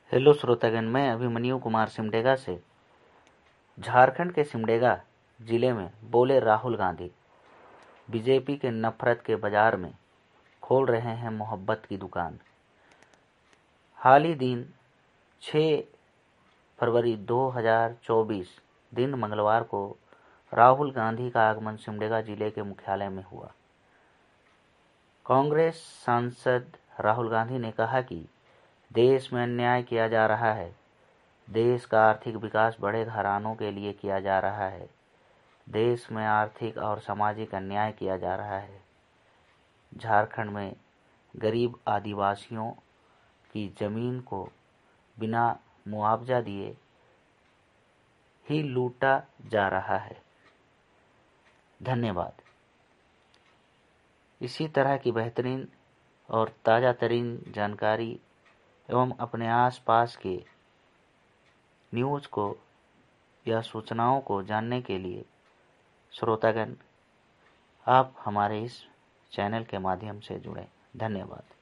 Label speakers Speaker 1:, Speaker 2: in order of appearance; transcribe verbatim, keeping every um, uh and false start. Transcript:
Speaker 1: Hello श्रोतागण, मैं अभिमन्यु कुमार सिमडेगा से। झारखंड के सिमडेगा जिले में बोले राहुल गांधी बीजेपी के नफरत के बाजार में खोल रहे हैं मोहब्बत की दुकान। हाल ही दिन छह फरवरी दो हज़ार चौबीस दिन मंगलवार को राहुल गांधी का आगमन सिमडेगा जिले के मुख्यालय में हुआ। कांग्रेस सांसद राहुल गांधी ने कहा कि देश में अन्याय किया जा रहा है, देश का आर्थिक विकास बड़े घरानों के लिए किया जा रहा है, देश में आर्थिक और सामाजिक अन्याय किया जा रहा है। झारखंड में गरीब आदिवासियों की जमीन को बिना मुआवजा दिए ही लूटा जा रहा है। धन्यवाद। इसी तरह की बेहतरीन और ताज़ा तरीन जानकारी एवं अपने आसपास के न्यूज़ को या सूचनाओं को जानने के लिए श्रोतागण आप हमारे इस चैनल के माध्यम से जुड़ें। धन्यवाद।